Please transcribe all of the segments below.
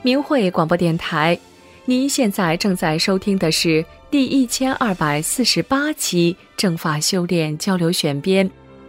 明慧广播电台，您现在正在收听的是第1248期正法修炼交流选编。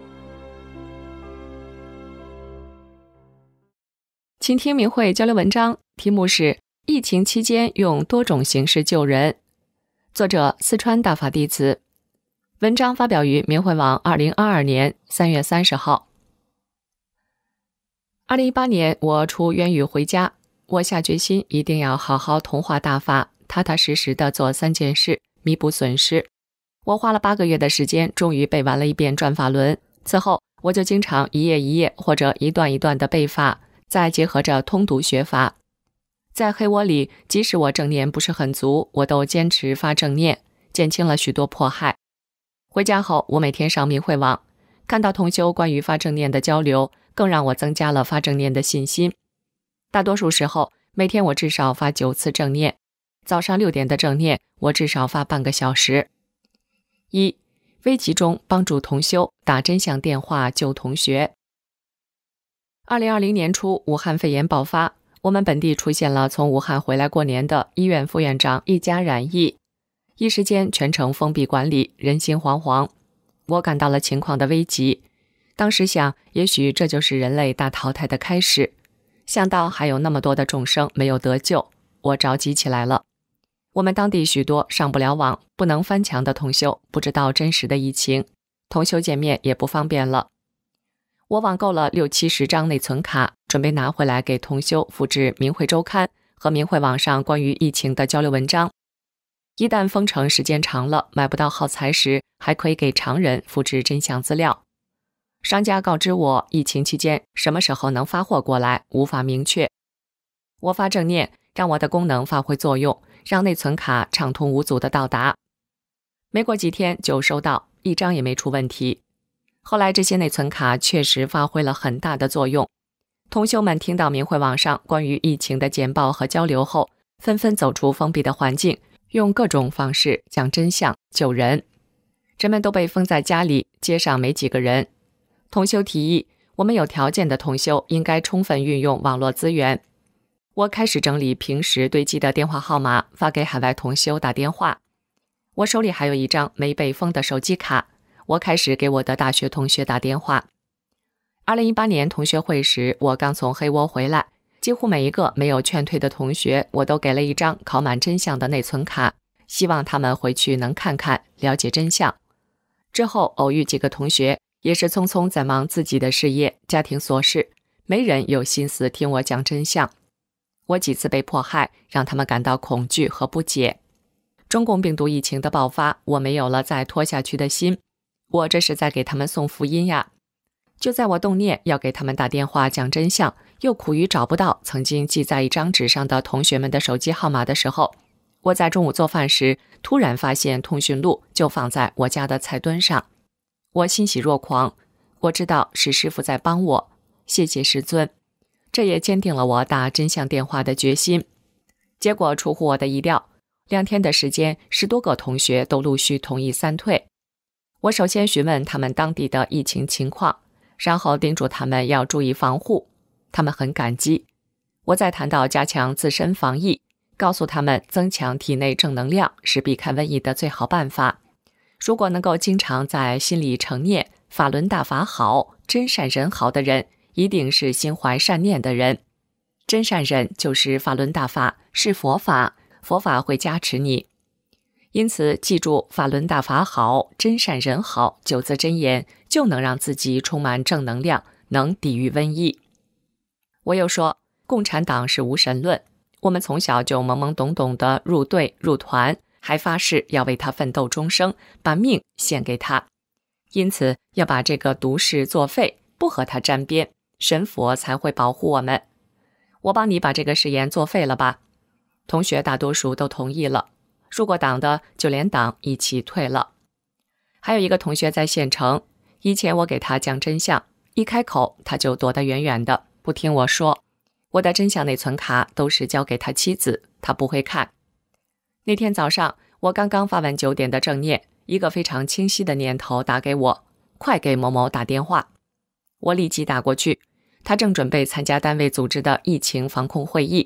请听明慧交流文章，题目是疫情期间用多种形式救人，作者四川大法弟子。文章发表于明慧网2022年3月30号。2018年我出冤狱回家，我下决心一定要好好同化大法，踏踏实实地做3件事，弥补损失。我花了8个月的时间，终于背完了一遍转法轮。此后，我就经常一页一页或者一段一段的背法，再结合着通读学法。在黑窝里，即使我正念不是很足，我都坚持发正念，减轻了许多迫害。回家后，我每天上明慧网，看到同修关于发正念的交流，更让我增加了发正念的信心。大多数时候，每天我至少发9次正念。早上6点的正念，我至少发半个小时。1. 危急中帮助同修打真相电话救同学。2020年初，武汉肺炎爆发，我们本地出现了从武汉回来过年的医院副院长一家染疫，一时间全城封闭管理，人心惶惶。我感到了情况的危急，当时想，也许这就是人类大淘汰的开始。想到还有那么多的众生没有得救，我着急起来了。我们当地许多上不了网、不能翻墙的同修，不知道真实的疫情，同修见面也不方便了。我网购了60-70张内存卡，准备拿回来给同修复制明慧周刊和明慧网上关于疫情的交流文章。一旦封城时间长了，买不到耗材时，还可以给常人复制真相资料。商家告知我，疫情期间什么时候能发货过来，无法明确。我发正念，让我的功能发挥作用，让内存卡畅通无阻的到达。没过几天就收到，一张也没出问题。后来这些内存卡确实发挥了很大的作用。同修们听到明慧网上关于疫情的简报和交流后，纷纷走出封闭的环境，用各种方式讲真相救人。人们都被封在家里，街上没几个人。同修提议，我们有条件的同修应该充分运用网络资源。我开始整理平时堆积的电话号码，发给海外同修打电话。我手里还有一张没被封的手机卡，我开始给我的大学同学打电话。2018年同学会时，我刚从黑窝回来，几乎每一个没有劝退的同学，我都给了一张拷满真相的内存卡，希望他们回去能看看，了解真相。之后偶遇几个同学，也是匆匆在忙自己的事业、家庭琐事，没人有心思听我讲真相。我几次被迫害，让他们感到恐惧和不解。中共病毒疫情的爆发，我没有了再拖下去的心，我这是在给他们送福音呀。就在我动念要给他们打电话讲真相，又苦于找不到曾经记在一张纸上的同学们的手机号码的时候，我在中午做饭时，突然发现通讯录就放在我家的菜墩上。我欣喜若狂，我知道是师父在帮我，谢谢师尊。这也坚定了我打真相电话的决心。结果出乎我的意料，2天的时间，10多个同学都陆续同意3退。我首先询问他们当地的疫情情况，然后叮嘱他们要注意防护，他们很感激。我再谈到加强自身防疫，告诉他们增强体内正能量是避开瘟疫的最好办法。如果能够经常在心里诚念法轮大法好，真善人好的人，一定是心怀善念的人。真善人就是法轮大法，是佛法，佛法会加持你。因此记住法轮大法好，真善人好9字真言，就能让自己充满正能量，能抵御瘟疫。我又说，共产党是无神论，我们从小就懵懵懂懂的入队入团，还发誓要为他奋斗终生，把命献给他。因此要把这个毒誓作废，不和他沾边，神佛才会保护我们。我帮你把这个誓言作废了吧。同学大多数都同意了，入过党的就连党一起退了。还有一个同学在县城，以前我给他讲真相，一开口他就躲得远远的，不听我说。我的真相内存卡都是交给他妻子，他不会看。那天早上，我刚刚发完9点的正念，一个非常清晰的念头打给我，快给某某打电话。我立即打过去，他正准备参加单位组织的疫情防控会议。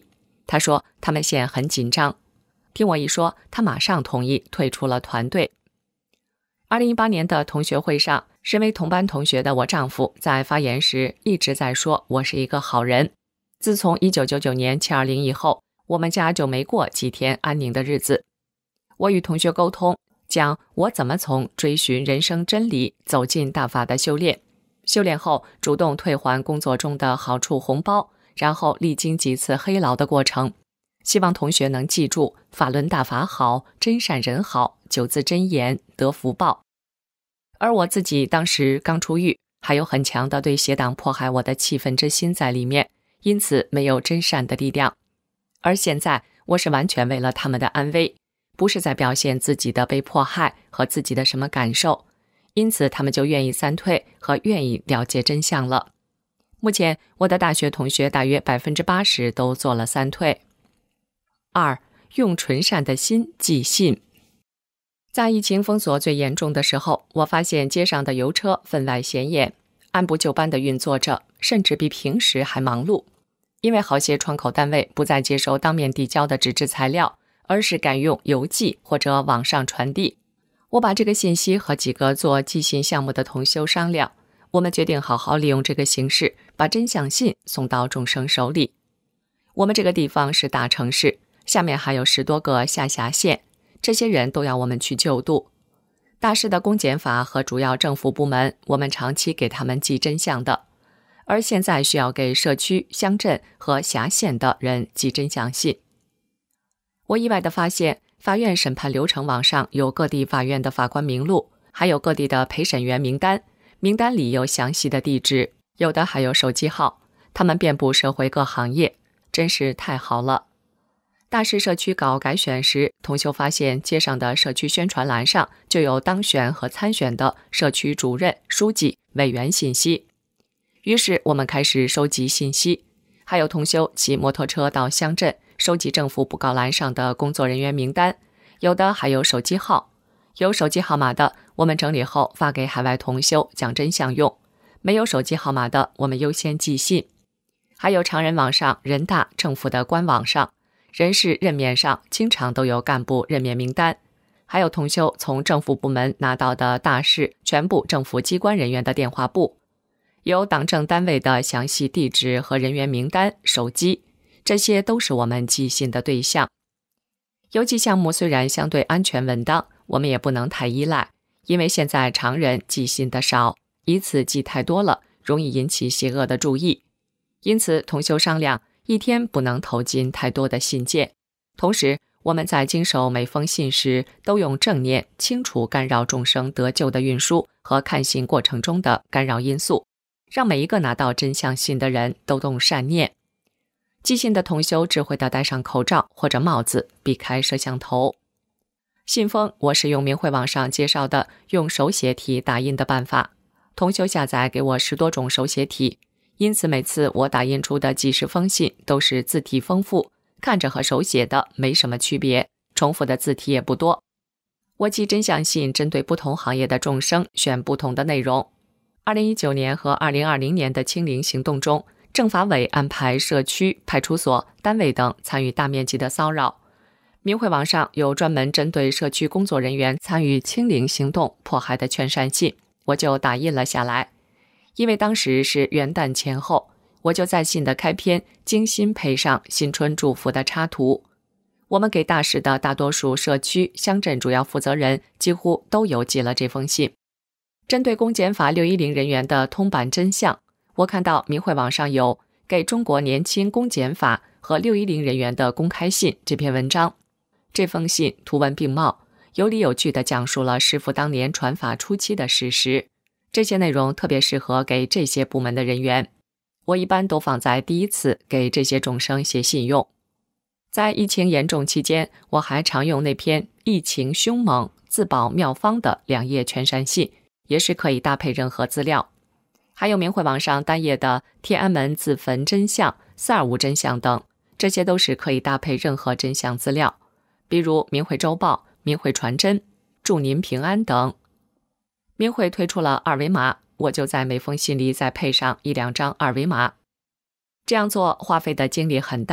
他说他们现很紧张。听我一说，他马上同意退出了团队。2018年的同学会上，身为同班同学的我丈夫在发言时一直在说我是一个好人。自从1999年720以后，我们家就没过几天安宁的日子。我与同学沟通，讲我怎么从追寻人生真理走进大法的修炼，修炼后主动退还工作中的好处红包，然后历经几次黑牢的过程。希望同学能记住法轮大法好，真善人好，9字真言得福报。而我自己当时刚出狱，还有很强的对邪党迫害我的气愤之心在里面，因此没有真善的力量。而现在我是完全为了他们的安危，不是在表现自己的被迫害和自己的什么感受，因此他们就愿意三退和愿意了解真相了。目前我的大学同学大约80%都做了三退。2. 用纯善的心寄信。在疫情封锁最严重的时候，我发现街上的邮车分外显眼，按部就班地运作着，甚至比平时还忙碌。因为好些窗口单位不再接收当面递交的纸质材料，而是改用邮寄或者网上传递。我把这个信息和几个做寄信项目的同修商量，我们决定好好利用这个形式，把真相信送到众生手里。我们这个地方是大城市，下面还有10多个下辖县，这些人都要我们去救度。大市的公检法和主要政府部门，我们长期给他们寄真相的，而现在需要给社区、乡镇和辖县的人寄真相信。我意外地发现，法院审判流程网上有各地法院的法官名录，还有各地的陪审员名单，名单里有详细的地址，有的还有手机号，他们遍布社会各行业，真是太好了。大市社区搞改选时，同修发现街上的社区宣传栏上就有当选和参选的社区主任、书记、委员信息。于是我们开始收集信息，还有同修骑摩托车到乡镇收集政府布告栏上的工作人员名单，有的还有手机号。有手机号码的，我们整理后发给海外同修讲真相用；没有手机号码的，我们优先寄信。还有常人网上、人大、政府的官网上、人事任免上经常都有干部任免名单，还有同修从政府部门拿到的大市全部政府机关人员的电话簿，有党政单位的详细地址和人员名单、手机，这些都是我们寄信的对象。邮寄项目虽然相对安全稳当，我们也不能太依赖，因为现在常人寄信的少，一次寄太多了，容易引起邪恶的注意。因此同修商量，一天不能投进太多的信件，同时我们在经手每封信时，都用正念清除干扰众生得救的运输和看信过程中的干扰因素，让每一个拿到真相信的人都动善念。寄信的同修智慧地戴上口罩或者帽子，避开摄像头。信封我是用明慧网上介绍的用手写体打印的办法，同修下载给我10多种手写体，因此每次我打印出的几十封信都是字体丰富，看着和手写的没什么区别，重复的字体也不多。我寄真相信针对不同行业的众生选不同的内容。2019年和2020年的清零行动中，政法委安排社区、派出所、单位等参与大面积的骚扰。明慧网上有专门针对社区工作人员参与清零行动迫害的劝善信，我就打印了下来。因为当时是元旦前后，我就在信的开篇精心配上新春祝福的插图。我们给大市的大多数社区、乡镇主要负责人几乎都邮寄了这封信。针对公检法610人员的通版真相，我看到明慧网上有给中国年轻公检法和610人员的公开信这篇文章。这封信图文并茂，有理有据地讲述了师父当年传法初期的事实。这些内容特别适合给这些部门的人员，我一般都放在第一次给这些众生写信用。在疫情严重期间，我还常用那篇疫情凶猛自保妙方的2页劝善信，也是可以搭配任何资料。还有明慧网上单页的天安门自焚真相、425真相等，这些都是可以搭配任何真相资料，比如明慧周报、明慧传真、祝您平安等。明慧推出了2维码，我就在每封信里再配上1-2张2维码。这样做花费的精力很大，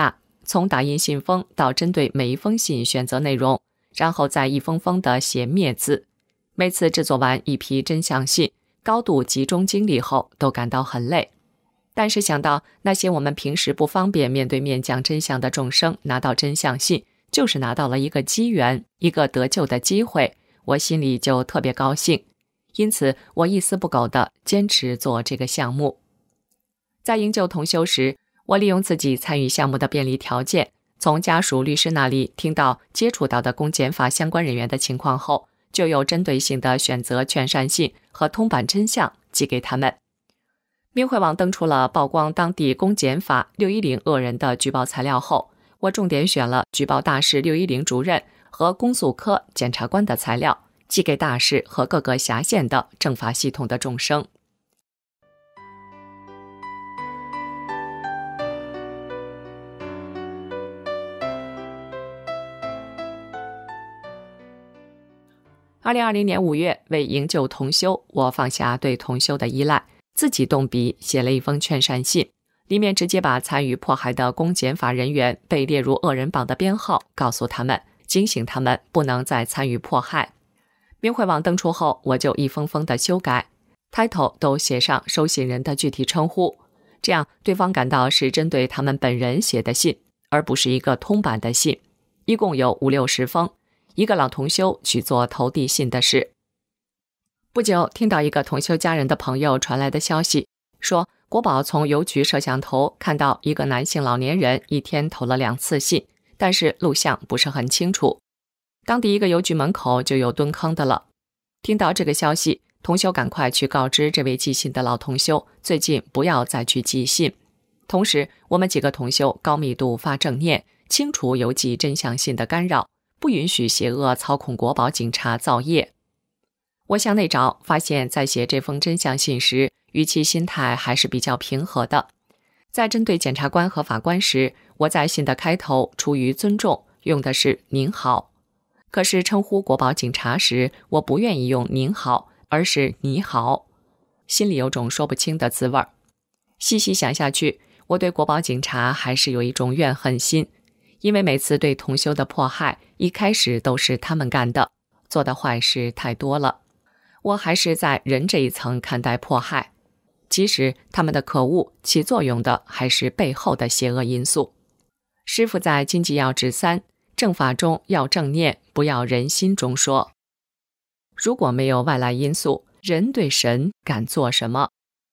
从打印信封到针对每一封信选择内容，然后再一封封地写灭字。每次制作完一批真相信，高度集中精力后都感到很累。但是想到那些我们平时不方便面对面讲真相的众生拿到真相信，就是拿到了一个机缘，一个得救的机会，我心里就特别高兴。因此我一丝不苟地坚持做这个项目。在营救同修时，我利用自己参与项目的便利条件，从家属律师那里听到接触到的公检法相关人员的情况后，就有针对性地选择劝善信和通版真相寄给他们。明慧网登出了曝光当地公检法610恶人的举报材料后，我重点选了举报大市610主任和公诉科检察官的材料，寄给大市和各个辖县的政法系统的众生。2020年5月，为营救同修，我放下对同修的依赖，自己动笔写了一封劝善信，里面直接把参与迫害的公检法人员被列入恶人榜的编号告诉他们，警醒他们不能再参与迫害。明慧网登出后，我就一封封的修改， title 都写上收信人的具体称呼，这样对方感到是针对他们本人写的信，而不是一个通版的信。一共有50-60封，一个老同修去做投递信的事。不久，听到一个同修家人的朋友传来的消息，说国保从邮局摄像头看到一个男性老年人一天投了2次信，但是录像不是很清楚。当地一个邮局门口就有蹲坑的了。听到这个消息，同修赶快去告知这位寄信的老同修，最近不要再去寄信。同时，我们几个同修高密度发正念，清除邮寄真相信的干扰，不允许邪恶操控国保警察造业。我向内找，发现在写这封真相信时，语气心态还是比较平和的。在针对检察官和法官时，我在信的开头出于尊重，用的是您好。可是称呼国保警察时，我不愿意用您好，而是你好，心里有种说不清的滋味。细细想下去，我对国保警察还是有一种怨恨心，因为每次对同修的迫害，一开始都是他们干的，做的坏事太多了。我还是在人这一层看待迫害，即使他们的可恶，起作用的还是背后的邪恶因素。师父在经济要旨3正法中要正念，不要人心中说，如果没有外来因素，人对神敢做什么？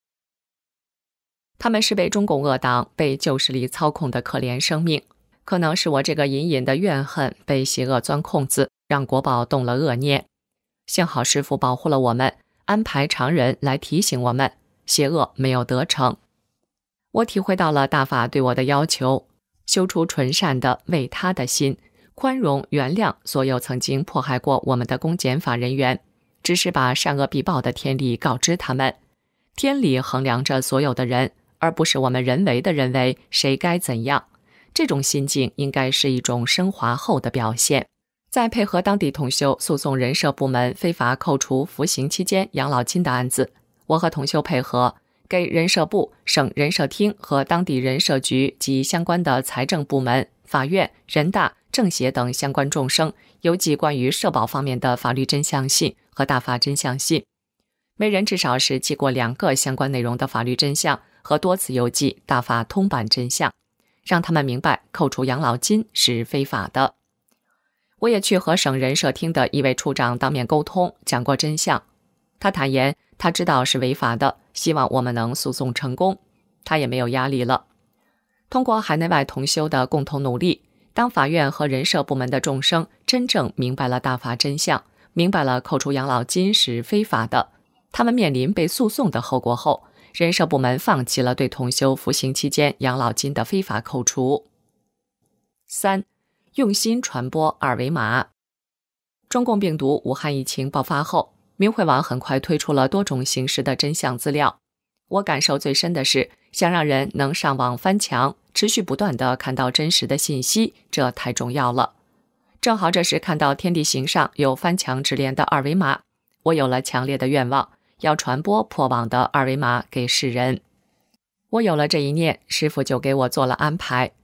他们是被中共恶党、被旧势力操控的可怜生命，可能是我这个隐隐的怨恨被邪恶钻空子，让国保动了恶念。幸好师父保护了我们，安排常人来提醒我们，邪恶没有得逞。我体会到了大法对我的要求，修出纯善的为他的心，宽容原谅所有曾经迫害过我们的公检法人员，只是把善恶必报的天理告知他们。天理衡量着所有的人，而不是我们人为的认为谁该怎样。这种心境应该是一种升华后的表现。在配合当地同修诉讼人社部门非法扣除服刑期间养老金的案子，我和同修配合，给人社部、省人社厅和当地人社局及相关的财政部门、法院、人大、政协等相关众生邮寄关于社保方面的法律真相信和大法真相信，每人至少是寄过2个相关内容的法律真相和多次邮寄大法通版真相，让他们明白扣除养老金是非法的。我也去和省人社厅的一位处长当面沟通，讲过真相。他坦言他知道是违法的，希望我们能诉讼成功，他也没有压力了。通过海内外同修的共同努力，当法院和人社部门的众生真正明白了大法真相，明白了扣除养老金是非法的，他们面临被诉讼的后果后，人社部门放弃了对同修服刑期间养老金的非法扣除。3. 用心传播二维码。中共病毒武汉疫情爆发后，明慧网很快推出了多种形式的真相资料。我感受最深的是，想让人能上网翻墙，持续不断地看到真实的信息，这太重要了。正好这时看到天地行上有翻墙直连的二维码，我有了强烈的愿望，要传播破网的二维码给世人。我有了这一念，师父就给我做了安排。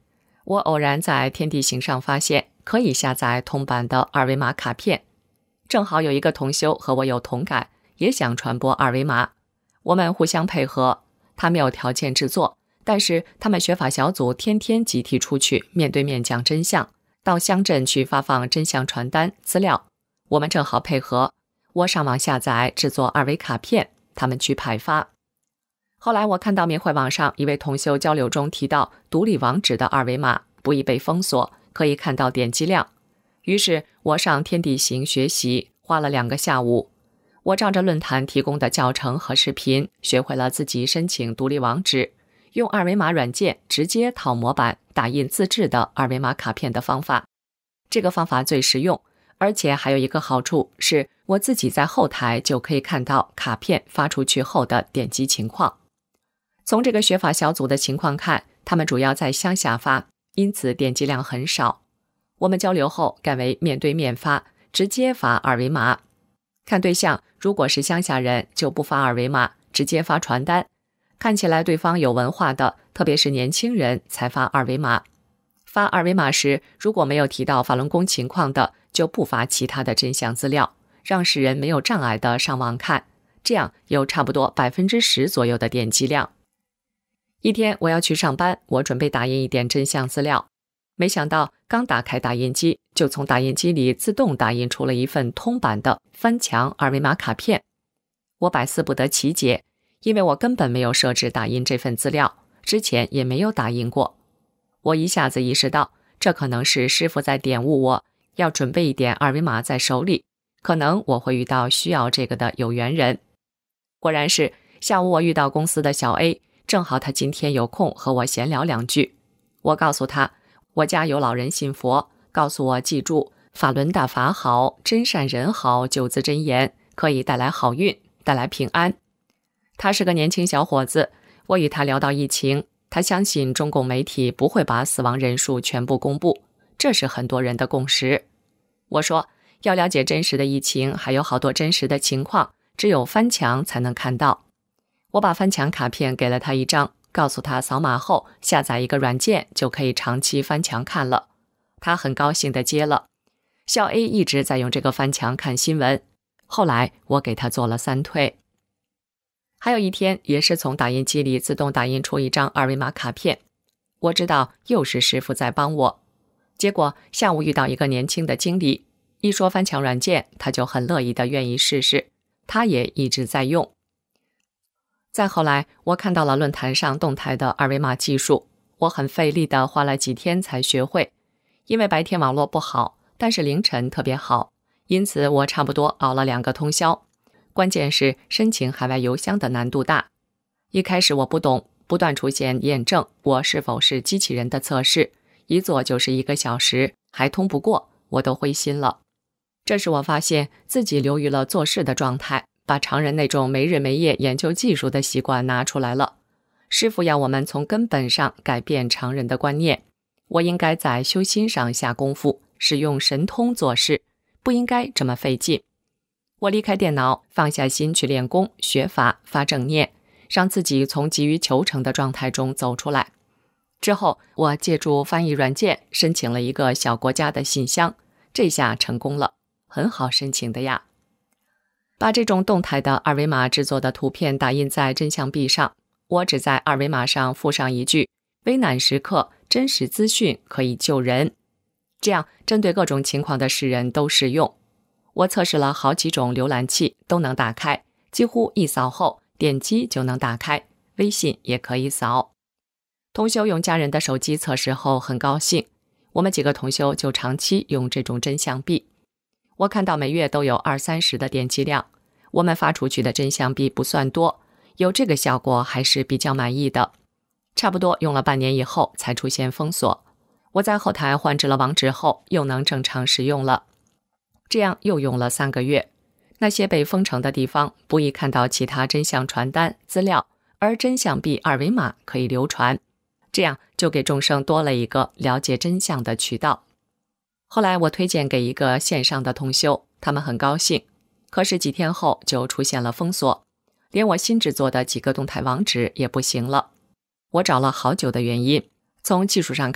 我偶然在天地行上发现可以下载铜版的二维码卡片，正好有一个同修和我有同感，也想传播二维码，我们互相配合。他没有条件制作，但是他们学法小组天天集体出去面对面讲真相，到乡镇去发放真相传单资料，我们正好配合，我上网下载制作二维卡片，他们去派发。后来我看到明慧网上一位同修交流中提到独立网址的二维码不易被封锁，可以看到点击量，于是我上天地行学习，花了2个下午，我照着论坛提供的教程和视频，学会了自己申请独立网址，用二维码软件直接套模板打印自制的二维码卡片的方法。这个方法最实用，而且还有一个好处是我自己在后台就可以看到卡片发出去后的点击情况。从这个学法小组的情况看，他们主要在乡下发，因此点击量很少。我们交流后改为面对面发，直接发二维码。看对象，如果是乡下人就不发二维码，直接发传单。看起来对方有文化的，特别是年轻人才发二维码。发二维码时，如果没有提到法轮功情况的，就不发其他的真相资料，让世人没有障碍的上网看，这样有差不多10%左右的点击量。一天我要去上班，我准备打印一点真相资料，没想到刚打开打印机，就从打印机里自动打印出了一份通版的翻墙二维码卡片。我百思不得其解，因为我根本没有设置打印这份资料，之前也没有打印过。我一下子意识到，这可能是师父在点悟我，要准备一点二维码在手里，可能我会遇到需要这个的有缘人。果然是，下午我遇到公司的小 A， 正好他今天有空和我闲聊2句。我告诉他，我家有老人信佛，告诉我记住法轮大法好，真善人好9字真言，可以带来好运，带来平安。他是个年轻小伙子，我与他聊到疫情，他相信中共媒体不会把死亡人数全部公布，这是很多人的共识。我说，要了解真实的疫情，还有好多真实的情况，只有翻墙才能看到。我把翻墙卡片给了他1张，告诉他扫码后下载一个软件就可以长期翻墙看了。他很高兴地接了。小 A 一直在用这个翻墙看新闻，后来我给他做了3退。还有一天，也是从打印机里自动打印出一张二维码卡片，我知道又是师傅在帮我。结果下午遇到一个年轻的经理，一说翻墙软件，他就很乐意的愿意试试，他也一直在用。再后来，我看到了论坛上动态的二维码技术，我很费力的花了几天才学会，因为白天网络不好，但是凌晨特别好，因此我差不多熬了2个通宵。关键是申请海外邮箱的难度大。一开始我不懂，不断出现验证我是否是机器人的测试，一做就是1个小时，还通不过，我都灰心了。这时我发现自己流于了做事的状态，把常人那种没日没夜研究技术的习惯拿出来了。师父要我们从根本上改变常人的观念，我应该在修心上下功夫，使用神通做事，不应该这么费劲。我离开电脑，放下心去练功、学法、发正念，让自己从急于求成的状态中走出来。之后，我借助翻译软件申请了一个小国家的信箱，这下成功了，很好申请的呀。把这种动态的二维码制作的图片打印在真相壁上，我只在二维码上附上一句危难时刻真实资讯可以救人，这样针对各种情况的世人都适用。我测试了好几种浏览器都能打开，几乎一扫后点击就能打开，微信也可以扫。同修用家人的手机测试后很高兴，我们几个同修就长期用这种真相币。我看到每月都有20-30的点击量，我们发出去的真相币不算多，有这个效果还是比较满意的。差不多用了半年以后才出现封锁，我在后台换置了网址后又能正常使用了。这样又用了3个月，那些被封城的地方不易看到其他真相传单资料，而真相币二维码可以流传，这样就给众生多了一个了解真相的渠道。后来我推荐给一个线上的同修，他们很高兴，可是几天后就出现了封锁，连我新制作的几个动态网址也不行了。我找了好久的原因，从技术上看，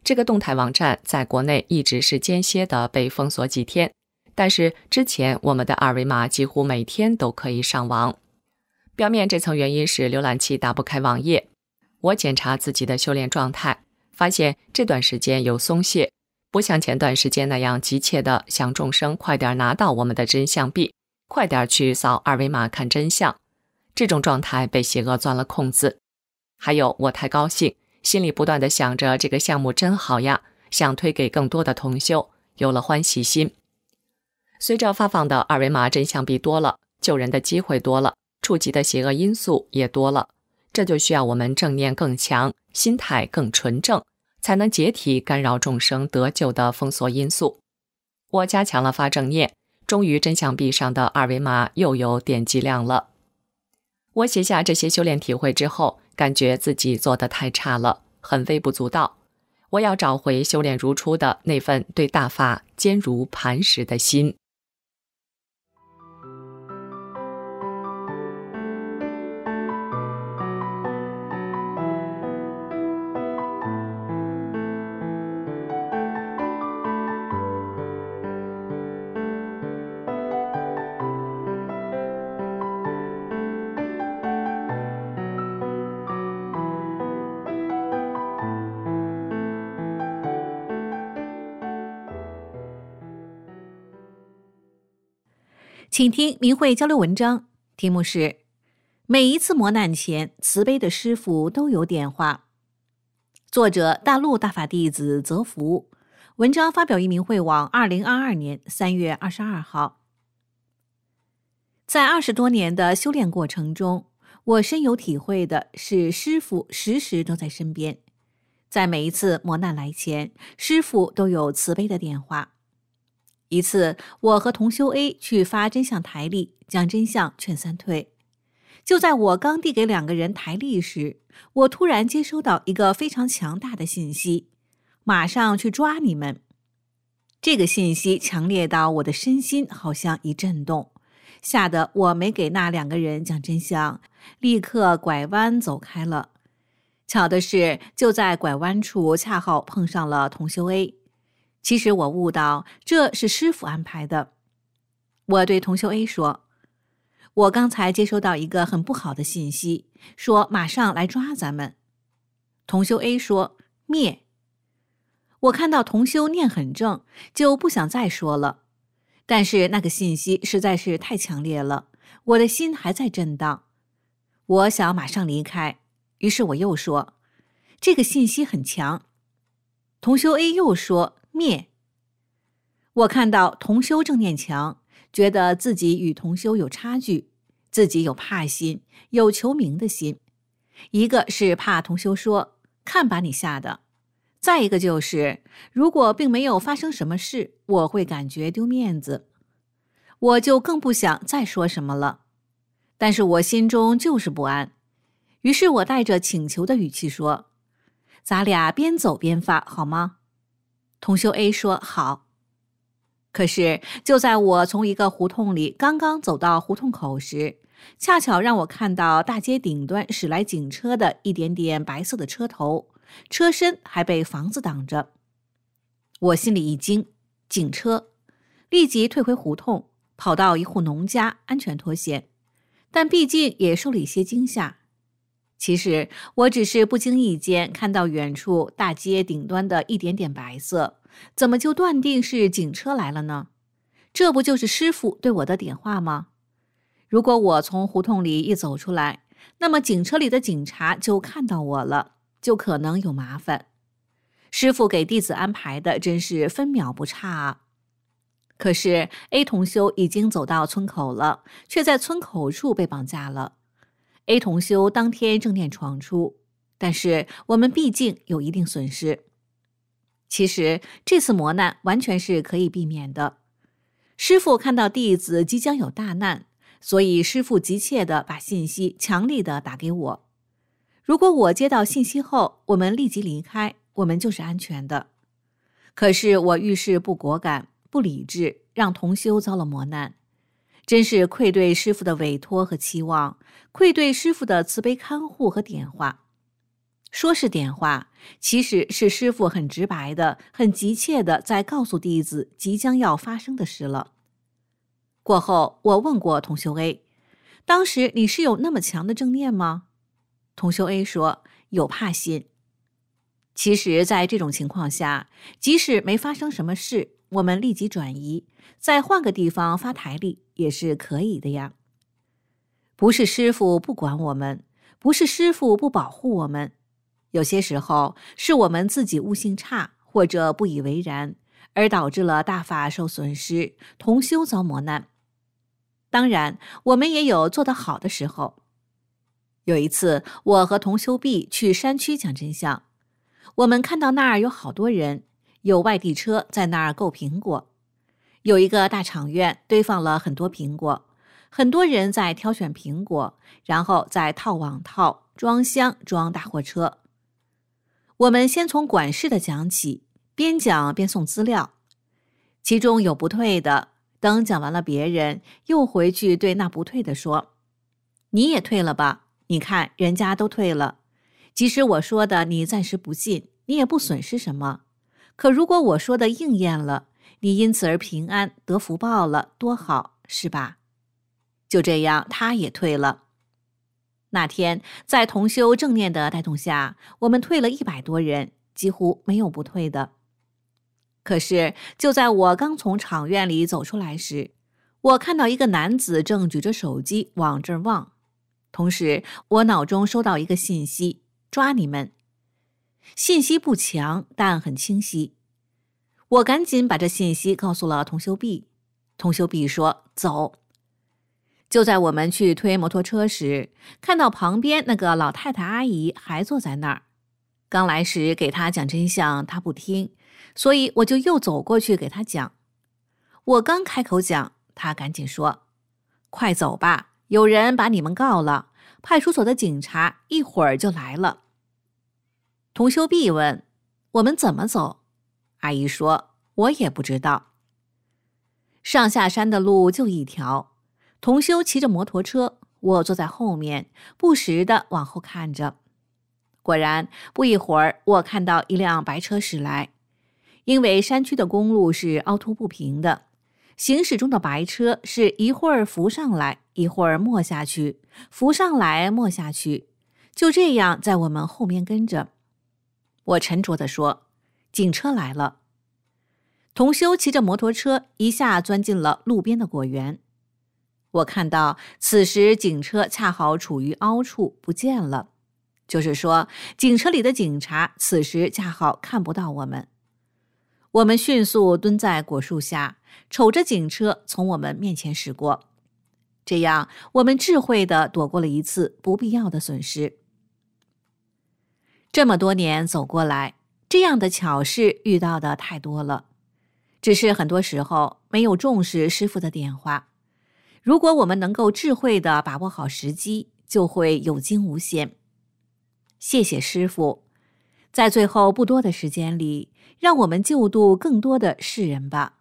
这个动态网站在国内一直是间歇的被封锁几天，但是之前我们的二维码几乎每天都可以上网。表面这层原因是浏览器打不开网页。我检查自己的修炼状态，发现这段时间有松懈，不像前段时间那样急切的想众生快点拿到我们的真相币，快点去扫二维码看真相。这种状态被邪恶钻了空子。还有我太高兴，心里不断地想着这个项目真好呀，想推给更多的同修，有了欢喜心。随着发放的二维码真相币多了，救人的机会多了，触及的邪恶因素也多了，这就需要我们正念更强，心态更纯正，才能解体干扰众生得救的封锁因素。我加强了发正念，终于真相币上的二维码又有点击量了。我写下这些修炼体会之后，感觉自己做得太差了，很微不足道。我要找回修炼如初的那份对大法坚如磐石的心。 请听明慧交流文章，题目是每一次磨难前，慈悲的师父都有点化。作者大陆大法弟子泽福，文章发表于明慧网2022年3月22号。在20多年的修炼过程中，我深有体会的是师父时时都在身边，在每一次磨难来前，师父都有慈悲的点化。一次，我和同修 A 去发真相台历，将真相劝三退。就在我刚递给2个人台历时，我突然接收到一个非常强大的信息：马上去抓你们。这个信息强烈到我的身心好像一震动，吓得我没给那2个人讲真相，立刻拐弯走开了。巧的是，就在拐弯处恰好碰上了同修 A。其实我悟到这是师父安排的。我对同修 A 说，我刚才接收到一个很不好的信息，说马上来抓咱们。同修 A 说灭。我看到同修念很正，就不想再说了，但是那个信息实在是太强烈了，我的心还在震荡。我想马上离开，于是我又说，这个信息很强。同修 A 又说灭。我看到同修正念强，觉得自己与同修有差距，自己有怕心，有求名的心。一个是怕同修说，看把你吓的；再一个就是，如果并没有发生什么事，我会感觉丢面子。我就更不想再说什么了。但是我心中就是不安，于是我带着请求的语气说，咱俩边走边发好吗？同修 A 说好。可是就在我从一个胡同里刚刚走到胡同口时，恰巧让我看到大街顶端驶来警车的一点点白色的车头，车身还被房子挡着。我心里一惊，警车，立即退回胡同，跑到一户农家安全脱险，但毕竟也受了一些惊吓。其实我只是不经意间看到远处大街顶端的一点点白色，怎么就断定是警车来了呢？这不就是师父对我的点化吗？如果我从胡同里一走出来，那么警车里的警察就看到我了，就可能有麻烦。师父给弟子安排的真是分秒不差啊！可是 A 同修已经走到村口了，却在村口处被绑架了。A 同修当天正念闯出，但是我们毕竟有一定损失。其实这次磨难完全是可以避免的。师父看到弟子即将有大难，所以师父急切地把信息强力地打给我。如果我接到信息后，我们立即离开，我们就是安全的。可是我遇事不果敢，不理智，让同修遭了磨难。真是愧对师父的委托和期望，愧对师父的慈悲看护和点化。 说是点化，其实是师父很直白的、很急切的在告诉弟子即将要发生的事了。过后，我问过同修 A， 当时你是有那么强的正念吗？同修 A 说，有怕信。其实在这种情况下，即使没发生什么事，我们立即转移，再换个地方发台历也是可以的呀。不是师父不管我们，不是师父不保护我们，有些时候是我们自己悟性差或者不以为然，而导致了大法受损失，同修遭磨难。当然，我们也有做得好的时候。有一次，我和同修 B 去山区讲真相，我们看到那儿有好多人，有外地车在那儿购苹果，有一个大场院堆放了很多苹果，很多人在挑选苹果，然后再套网套、装箱、装大货车。我们先从管事的讲起，边讲边送资料，其中有不退的，等讲完了别人，又回去对那不退的说，你也退了吧，你看人家都退了，即使我说的你暂时不信，你也不损失什么，可如果我说的应验了，你因此而平安得福报了，多好，是吧？就这样，他也退了。那天在同修正念的带动下，我们退了100多人，几乎没有不退的。可是就在我刚从场院里走出来时，我看到一个男子正举着手机往这儿望，同时我脑中收到一个信息，抓你们。信息不强，但很清晰。我赶紧把这信息告诉了同修 B， 同修 B 说走。就在我们去推摩托车时，看到旁边那个老太太阿姨还坐在那儿。刚来时给她讲真相，她不听，所以我就又走过去给她讲。我刚开口讲，她赶紧说，快走吧，有人把你们告了，派出所的警察一会儿就来了。同修 B 问，我们怎么走？阿姨说，我也不知道。上下山的路就一条，同修骑着摩托车，我坐在后面，不时地往后看着。果然，不一会儿，我看到一辆白车驶来。因为山区的公路是凹凸不平的，行驶中的白车是一会儿浮上来，一会儿没下去，浮上来没下去，就这样在我们后面跟着。我沉着地说，警车来了。同修骑着摩托车一下钻进了路边的果园。我看到此时警车恰好处于凹处不见了，就是说警车里的警察此时恰好看不到我们。我们迅速蹲在果树下，瞅着警车从我们面前驶过，这样我们智慧地躲过了一次不必要的损失。这么多年走过来，这样的巧事遇到的太多了，只是很多时候没有重视师父的点化。如果我们能够智慧地把握好时机，就会有惊无险。谢谢师父，在最后不多的时间里，让我们救度更多的世人吧。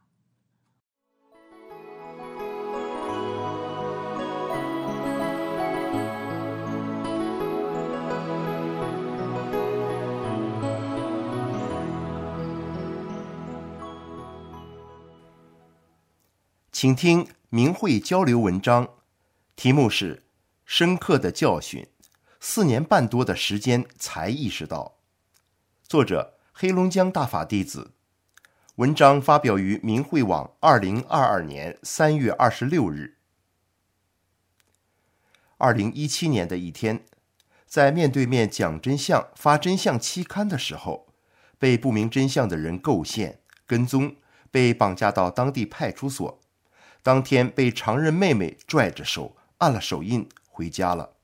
请听明慧交流文章，题目是深刻的教训，4年半多的时间才意识到。作者黑龙江大法弟子。文章发表于明慧网2022年3月26日。2017年的一天，在面对面讲真相发真相期刊的时候，被不明真相的人构陷跟踪，被绑架到当地派出所，当天被常人妹妹拽着手按了手印回家了。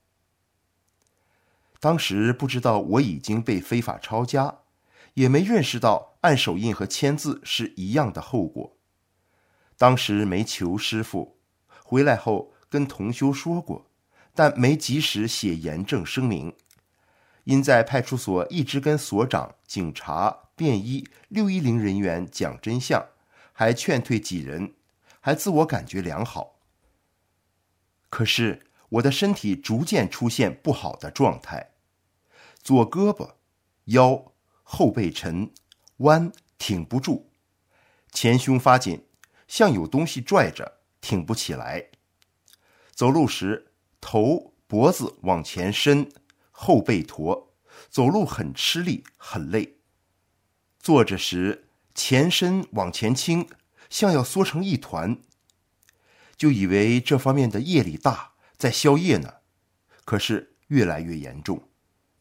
当时不知道我已经被非法抄家，也没认识到按手印和签字是一样的后果。当时没求师父，回来后跟同修说过，但没及时写严正声明。因在派出所一直跟所长、警察、便衣、610人员讲真相，还劝退几人，还自我感觉良好。可是我的身体逐渐出现不好的状态，左胳膊腰、后背沉，弯，挺不住，前胸发紧，像有东西拽着，挺不起来。走路时，头、脖子往前伸，后背驼，走路很吃力，很累。坐着时，前身往前倾，像要缩成一团，就以为这方面的业力大，在消业呢，可是越来越严重。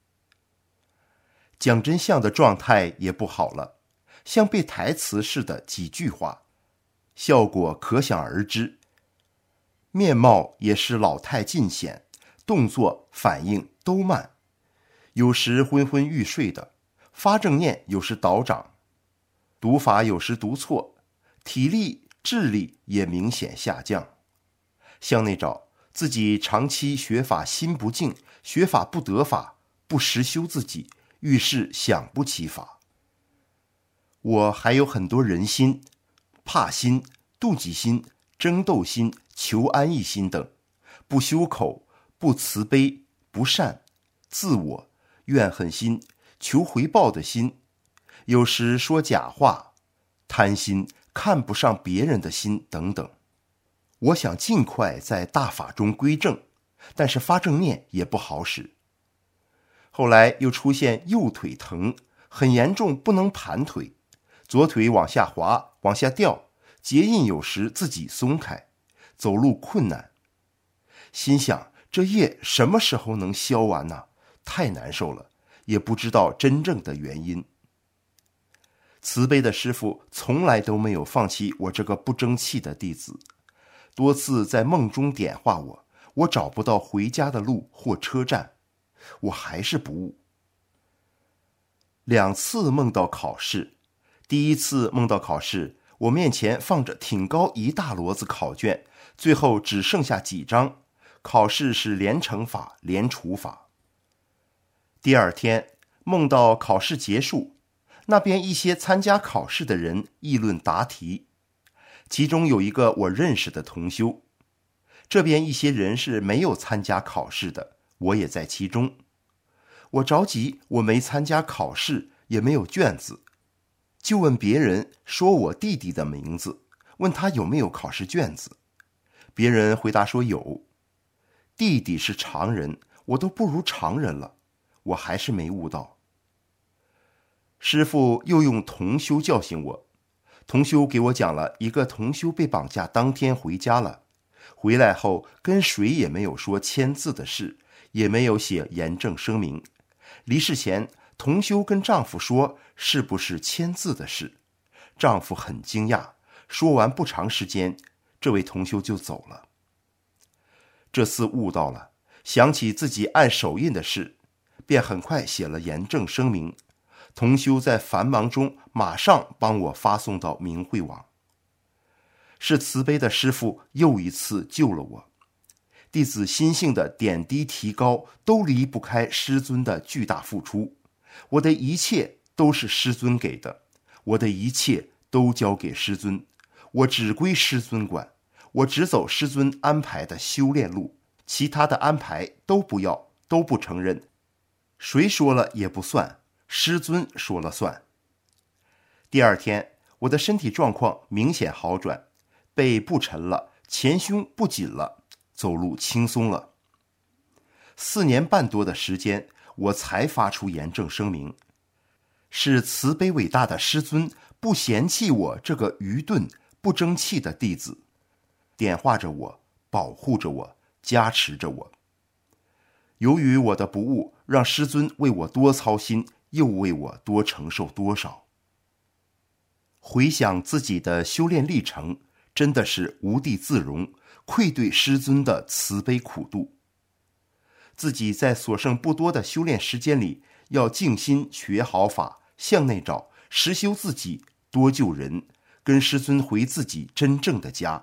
讲真相的状态也不好了，像背台词似的几句话，效果可想而知。面貌也是老态尽显，动作反应都慢，有时昏昏欲睡的，发正念有时倒掌，读法有时读错，体力智力也明显下降。向内找，自己长期学法心不静，学法不得法，不实修自己，遇事想不起法。我还有很多人心，怕心、妒忌心、争斗心、求安逸心等，不修口、不慈悲、不善、自我、怨恨心、求回报的心，有时说假话、贪心、看不上别人的心等等。我想尽快在大法中归正，但是发正念也不好使。后来又出现右腿疼，很严重，不能盘腿，左腿往下滑，往下掉，结印有时自己松开，走路困难。心想这业什么时候能消完呢？太难受了，也不知道真正的原因。慈悲的师父从来都没有放弃我这个不争气的弟子，多次在梦中点化我，我找不到回家的路或车站，我还是不悟。2次梦到考试，第一次梦到考试，我面前放着挺高一大摞子考卷，最后只剩下几张，考试是连乘法、连除法。第2天梦到考试结束，那边一些参加考试的人议论答题，其中有一个我认识的同修，这边一些人是没有参加考试的，我也在其中。我着急，我没参加考试，也没有卷子，就问别人说我弟弟的名字，问他有没有考试卷子。别人回答说有。弟弟是常人，我都不如常人了，我还是没悟到。师父又用同修教训我，同修给我讲了一个同修被绑架当天回家了，回来后跟谁也没有说签字的事，也没有写严正声明。离世前，同修跟丈夫说是不是签字的事，丈夫很惊讶，说完不长时间，这位同修就走了。这次悟到了，想起自己按手印的事，便很快写了严正声明。同修在繁忙中马上帮我发送到明慧网。是慈悲的师父又一次救了我。弟子心性的点滴提高都离不开师尊的巨大付出，我的一切都是师尊给的，我的一切都交给师尊，我只归师尊管，我只走师尊安排的修炼路，其他的安排都不要，都不承认，谁说了也不算，师尊说了算。第2天，我的身体状况明显好转，背不沉了，前胸不紧了，走路轻松了。4年半多的时间，我才发出严正声明。是慈悲伟大的师尊不嫌弃我这个愚钝不争气的弟子，点化着我，保护着我，加持着我。由于我的不悟，让师尊为我多操心，又为我多承受多少。回想自己的修炼历程，真的是无地自容，愧对师尊的慈悲苦度。自己在所剩不多的修炼时间里，要静心学好法，向内找，实修自己，多救人，跟师尊回自己真正的家。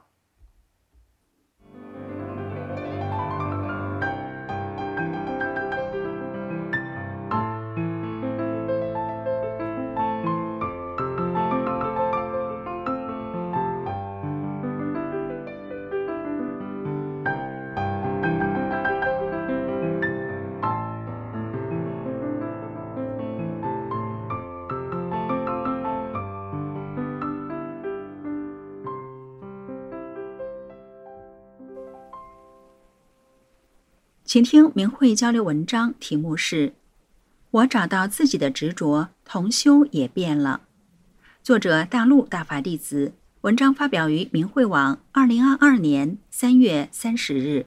请听明慧交流文章，题目是我找到自己的执着，同修也变了。作者大陆大法弟子，文章发表于明慧网2022年3月30日。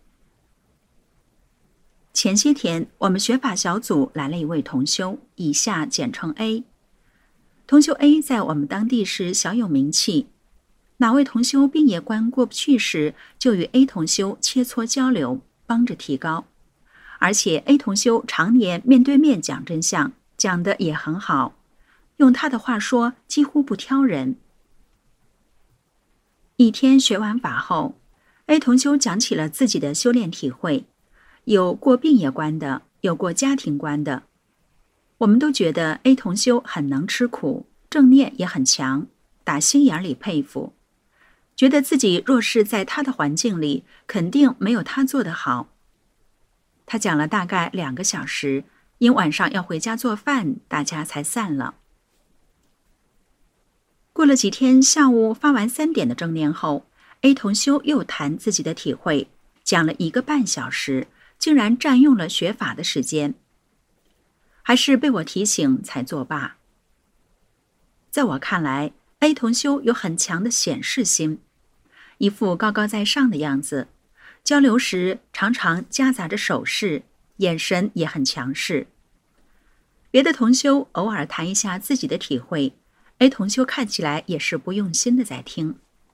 前些天，我们学法小组来了一位同修，以下简称 A。同修 A 在我们当地是小有名气，哪位同修病业关过不去时，就与 A 同修切磋交流，帮着提高。而且 A 同修常年面对面讲真相，讲得也很好，用他的话说，几乎不挑人。一天学完法后， A 同修讲起了自己的修炼体会，有过病业关的，有过家庭关的。我们都觉得 A 同修很能吃苦，正念也很强，打心眼里佩服，觉得自己若是在他的环境里，肯定没有他做得好。他讲了大概2个小时，因晚上要回家做饭，大家才散了。过了几天，下午发完3点的正念后， A 同修又谈自己的体会，讲了1个半小时，竟然占用了学法的时间，还是被我提醒才作罢。在我看来， A 同修有很强的显示心，一副高高在上的样子，交流时常常夹杂着手势，眼神也很强势。别的同修偶尔谈一下自己的体会， A 同修看起来也是不用心的在听。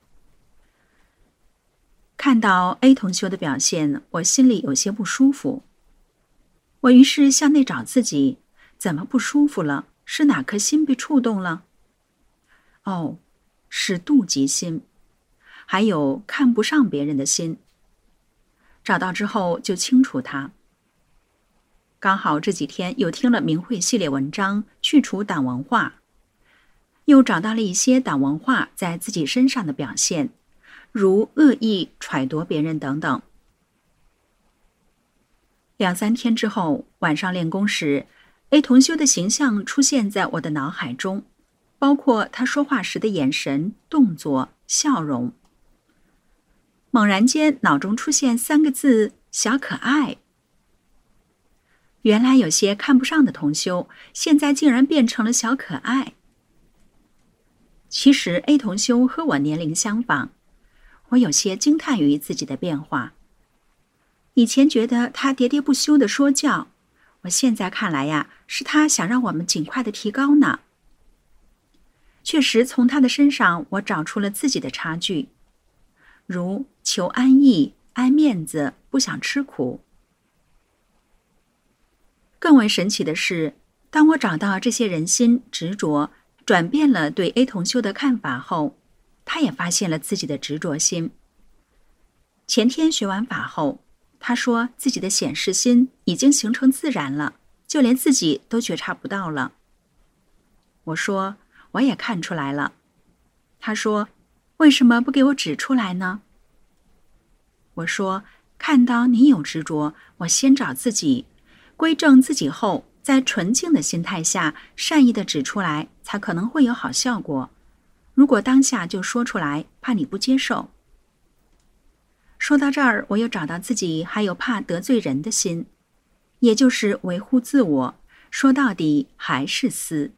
看到 A 同修的表现，我心里有些不舒服。我于是向内找自己，怎么不舒服了？是哪颗心被触动了？哦，是妒忌心，还有看不上别人的心。找到之后就清楚它。刚好这几天又听了明慧系列文章，去除党文化，又找到了一些党文化在自己身上的表现，如恶意揣度别人等等。2、3天之后，晚上练功时， A 同修的形象出现在我的脑海中，包括他说话时的眼神、动作、笑容。猛然间脑中出现3个字：小可爱。原来有些看不上的同修，现在竟然变成了小可爱。其实 A 同修和我年龄相仿，我有些惊叹于自己的变化。以前觉得他喋喋不休的说教，我现在看来呀，是他想让我们尽快的提高呢。确实从他的身上我找出了自己的差距，如求安逸、爱面子、不想吃苦。更为神奇的是，当我找到这些人心执着，转变了对 A 同修的看法后，他也发现了自己的执着心。前天学完法后，他说自己的显示心已经形成自然了，就连自己都觉察不到了。我说我也看出来了。他说为什么不给我指出来呢？我说看到你有执着，我先找自己，归正自己后，在纯净的心态下善意的指出来，才可能会有好效果。如果当下就说出来，怕你不接受。说到这儿，我又找到自己还有怕得罪人的心，也就是维护自我，说到底还是私。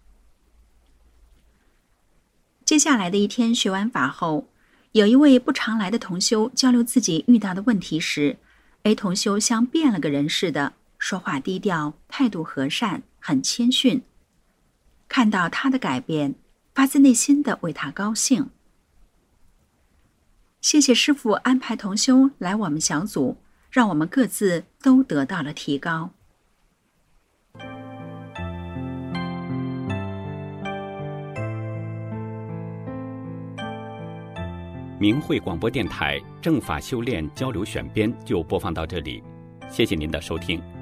接下来的一天学完法后，有一位不常来的同修交流自己遇到的问题时， A 同修像变了个人似的，说话低调，态度和善，很谦逊。看到他的改变，发自内心的为他高兴。谢谢师父安排同修来我们小组，让我们各自都得到了提高。 明慧广播电台正法修炼交流选编就播放到这里，谢谢您的收听。